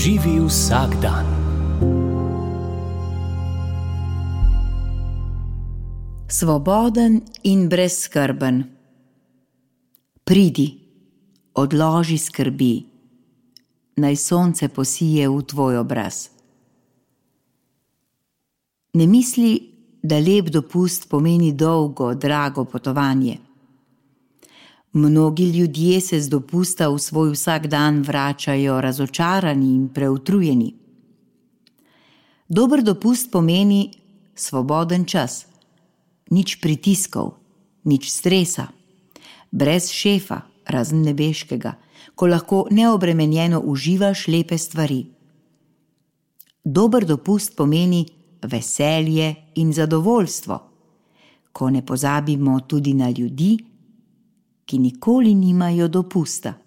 Živi vsak dan. Svoboden in brezskrben. Pridi, odloži skrbi, naj sonce posije v tvoj obraz. Ne misli, da lep dopust pomeni dolgo, drago potovanje. Mnogi ljudje se z dopusta v svoj vsakdan vračajo razočarani in preutrujeni. Dober dopust pomeni svoboden čas, nič pritiskov, nič stresa, brez šefa, razen nebeškega, ko lahko neobremenjeno uživaš lepe stvari. Dober dopust pomeni veselje in zadovoljstvo, ko ne pozabimo tudi na ljudi, ki nikoli nimajo dopusta.